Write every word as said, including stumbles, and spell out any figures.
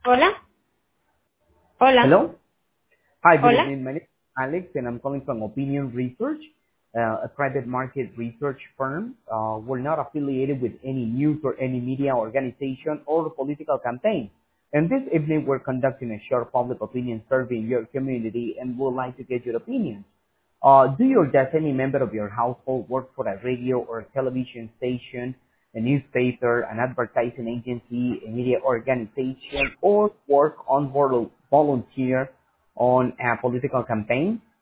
Hola, hola, Hello. Hi, good hola. evening. My name is Alex, and I'm calling from Opinion Research, uh, a private market research firm. Uh, we're not affiliated with any news or any media organization or political campaign. And this evening, we're conducting a short public opinion survey in your community and would like to get your opinions. Uh, do you or does any member of your household work for a radio or a television station, a newspaper, an advertising agency, a media organization, or work on vol- volunteer on a political campaign?